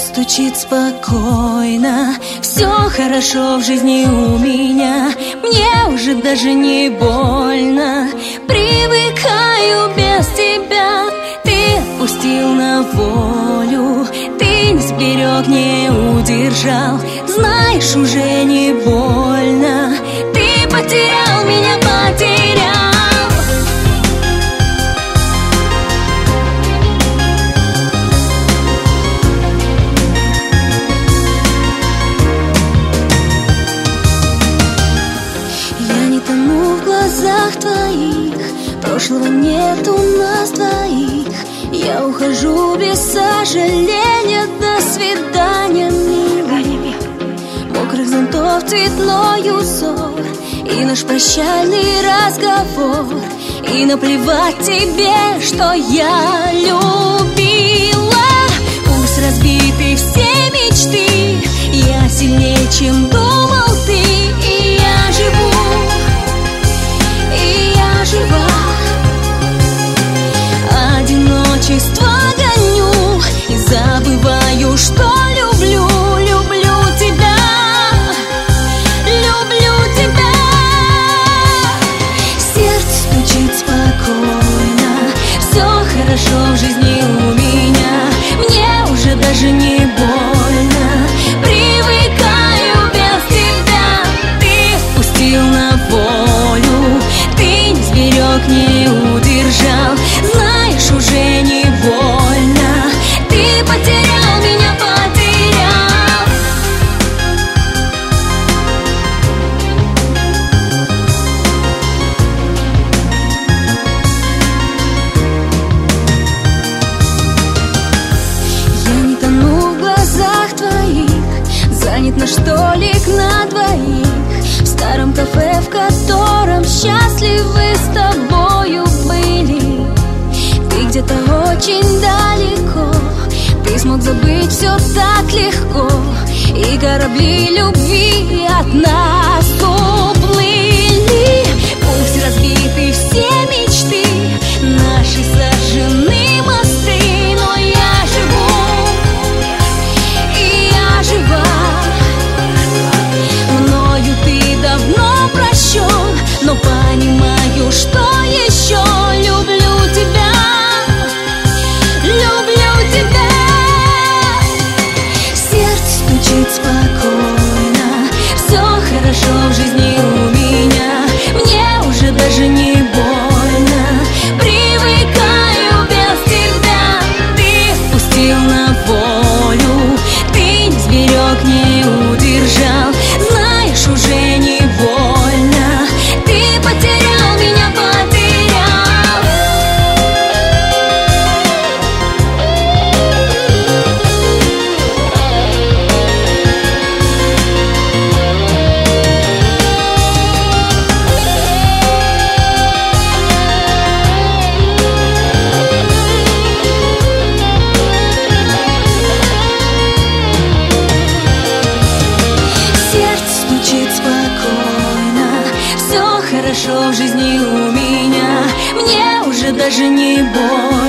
Стучит спокойно, все хорошо в жизни у меня. Мне уже даже не больно, привыкаю без тебя. Ты отпустил на волю, ты не сберег, не удержал. Знаешь, уже не больно, ты потерял меня, потерял. Твоих, прошлого нет у нас двоих. Я ухожу без сожаления. До свидания, милый. Мокрых зонтов цветной узор, и наш прощальный разговор. И наплевать тебе, что я любила. Пусть разбиты все мечты, я сильнее, чем думал ты. И я живу, одиночество гоню и забываю, что люблю, люблю тебя, люблю тебя. Сердце стучит спокойно, все хорошо в жизни у меня. Мне уже даже не больно, привыкаю без тебя. Ты отпустил на волю, ты не сберег, не удержал. Знаешь, уже не больно, ты потерял меня, потерял. Я не тону в глазах твоих, занят наш столик на двоих. В старом кафе, в котором счастливы с тобою были. Ты где-то очень далеко, ты смог забыть все так легко. И корабли любви от нас уплыли. Пусть разбиты все мечты, наши сожжены мосты. Но я живу, и я жива. Мною ты давно прощен, но понимаю, что еще люблю тебя. Люблю тебя. Сердце стучит спокойно, все хорошо в жизни у меня. Мне уже даже не больно, привыкаю без тебя. Ты отпустил на волю, ты не сберег, не удержал. Знаешь, уже не больно, ты потерял меня, потерял. Хорошо в жизни у меня. Мне уже даже не больно,